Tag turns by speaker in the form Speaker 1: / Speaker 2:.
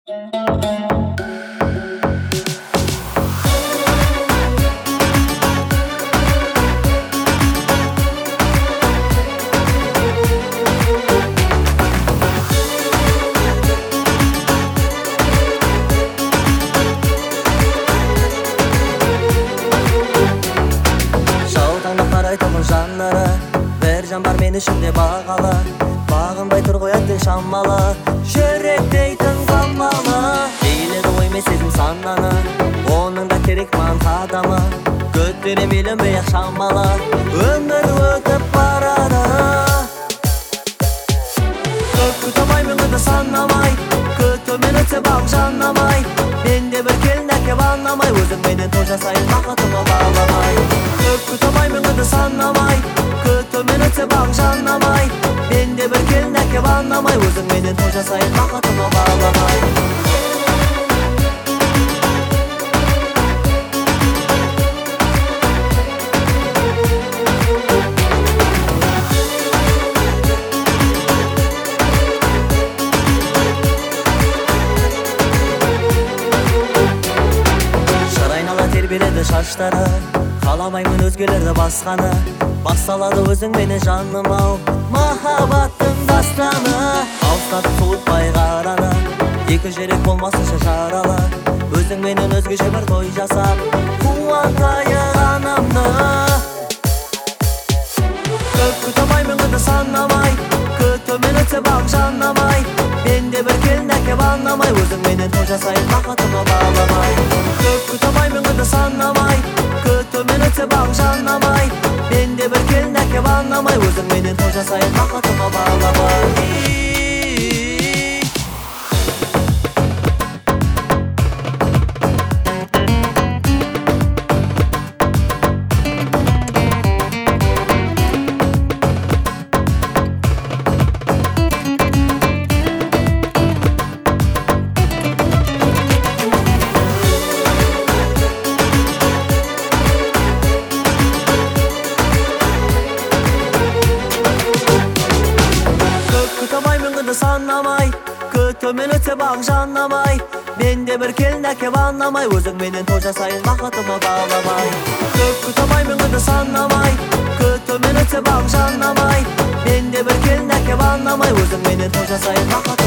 Speaker 1: Жаннары бір жан бар мен ішімде бағалы, бағынбай тұр қояды шамалы, жүрек дейтін қамалы. Ейледі ғой мен сезім сананы, оның да керек маған қадамы, көтерем елінбей ақ шамалы, өмір өтіп барады. Көп күт алмаймын ғыды санамай, күтумен өтсе бақ жаннамай, менде бір келін әкеп анамай, өзің менен той жасайын бақытыма бағламай. Көп күт алмаймын ғыды санамай, күтумен өтсе бақ жаннамай, менде бір келін әкеп анамай, өзің менен той жасайын бақытыма бағламай. Тербеледі шаштары, қаламаймын өзгелерді басқаны, басталады өзің менен жаным ау, махаббаттың дастаны. Алыстатып суытпай қараны, екі жүрек болмасынша жаралы, өзің менен өзгеше бір той жасап қуантайық анамды. Көп күт алмаймын ғыды санамай, күтумен өтсе бақ жаннамай, менде бір келін әкеп анамай, өзің менен той жасайын бақытыма бағламай. Көп күт алмаймын ғыды санамай, күтумен өтсе бақ жаннамай, менде бір келін әкеп анамай, өзің менен той жасайын бақытыма бағламай. Санамай, күтумен өтсе бақ жаннамай, менде бір келін әкеп анамай, өзің менен той жасайын бақытыма бағламай. Көп күт алмаймын ғыды санамай, күтумен өтсе бақ жаннамай, менде бір келін әкеп анамай, өзің менен той жасайын бақытыма